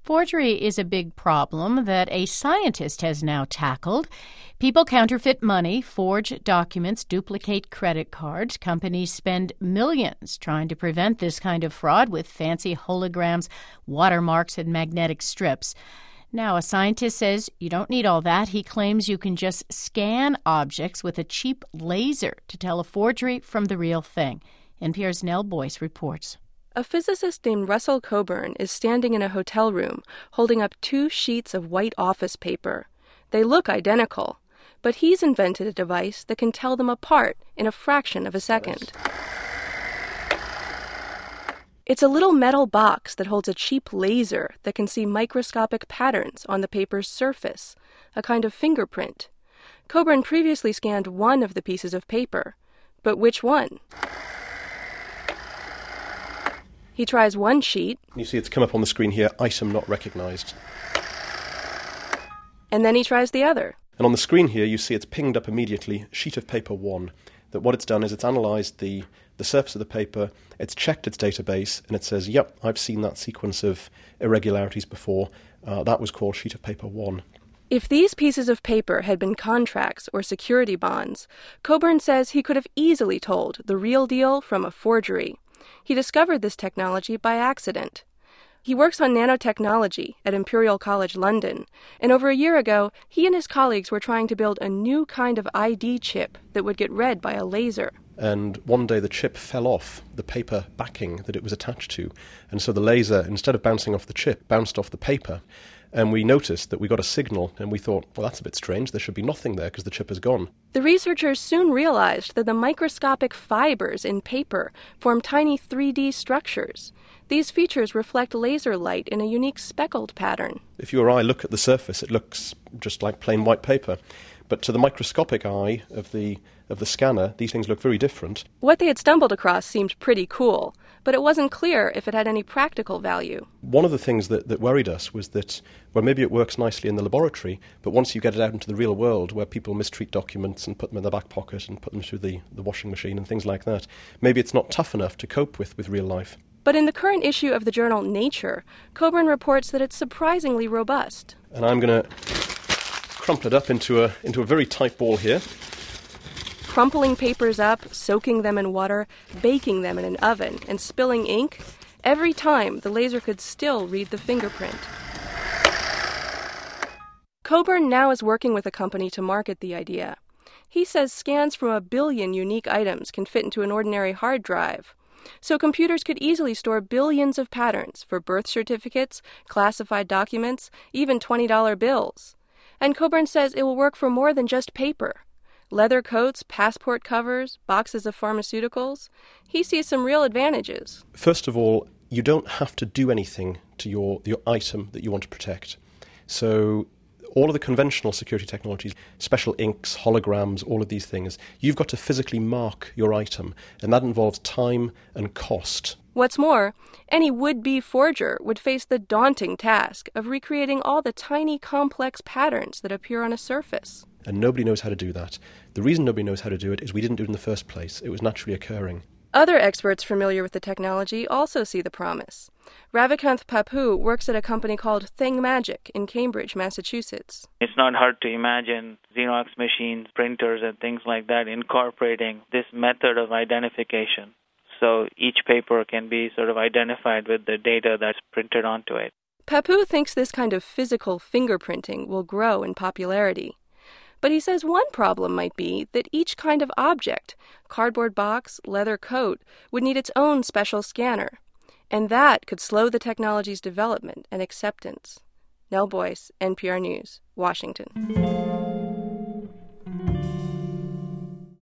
Forgery is a big problem that a scientist has now tackled. People counterfeit money, forge documents, duplicate credit cards. Companies spend millions trying to prevent this kind of fraud with fancy holograms, watermarks, and magnetic strips. Now, a scientist says you don't need all that. He claims you can just scan objects with a cheap laser to tell a forgery from the real thing. NPR's Nell Boyce reports. A physicist named Russell Coburn is standing in a hotel room holding up 2 sheets of white office paper. They look identical, but he's invented a device that can tell them apart in a fraction of a second. It's a little metal box that holds a cheap laser that can see microscopic patterns on the paper's surface, a kind of fingerprint. Coburn previously scanned one of the pieces of paper, but which one? He tries one sheet. You see it's come up on the screen here, item not recognized. And then he tries the other. And on the screen here, you see it's pinged up immediately, sheet of paper 1. That what it's done is it's analysed the surface of the paper, it's checked its database, and it says, yep, I've seen that sequence of irregularities before. That was called sheet of paper 1. If these pieces of paper had been contracts or security bonds, Coburn says he could have easily told the real deal from a forgery. He discovered this technology by accident. He works on nanotechnology at Imperial College London, and over a year ago, he and his colleagues were trying to build a new kind of ID chip that would get read by a laser. And one day the chip fell off the paper backing that it was attached to, and so the laser, instead of bouncing off the chip, bounced off the paper. And we noticed that we got a signal, and we thought, well, that's a bit strange. There should be nothing there because the chip is gone. The researchers soon realized that the microscopic fibers in paper form tiny 3D structures. These features reflect laser light in a unique speckled pattern. If you or I look at the surface, it looks just like plain white paper. But to the microscopic eye of the scanner, these things look very different. What they had stumbled across seemed pretty cool, but it wasn't clear if it had any practical value. One of the things that worried us was that, well, maybe it works nicely in the laboratory, but once you get it out into the real world where people mistreat documents and put them in their back pocket and put them through the washing machine and things like that, maybe it's not tough enough to cope with real life. But in the current issue of the journal Nature, Coburn reports that it's surprisingly robust. And I'm going to crumple it up into a very tight ball here. Crumpling papers up, soaking them in water, baking them in an oven, and spilling ink, every time the laser could still read the fingerprint. Coburn now is working with a company to market the idea. He says scans from 1 billion unique items can fit into an ordinary hard drive. So computers could easily store billions of patterns for birth certificates, classified documents, even $20 bills. And Coburn says it will work for more than just paper. Leather coats, passport covers, boxes of pharmaceuticals. He sees some real advantages. First of all, you don't have to do anything to your item that you want to protect. So all of the conventional security technologies, special inks, holograms, all of these things, you've got to physically mark your item, and that involves time and cost. What's more, any would-be forger would face the daunting task of recreating all the tiny, complex patterns that appear on a surface. And nobody knows how to do that. The reason nobody knows how to do it is we didn't do it in the first place. It was naturally occurring. Other experts familiar with the technology also see the promise. Ravikanth Pappu works at a company called ThingMagic in Cambridge, Massachusetts. It's not hard to imagine Xerox machines, printers, and things like that incorporating this method of identification. So each paper can be sort of identified with the data that's printed onto it. Pappu thinks this kind of physical fingerprinting will grow in popularity. But he says one problem might be that each kind of object, cardboard box, leather coat, would need its own special scanner. And that could slow the technology's development and acceptance. Nell Boyce, NPR News, Washington.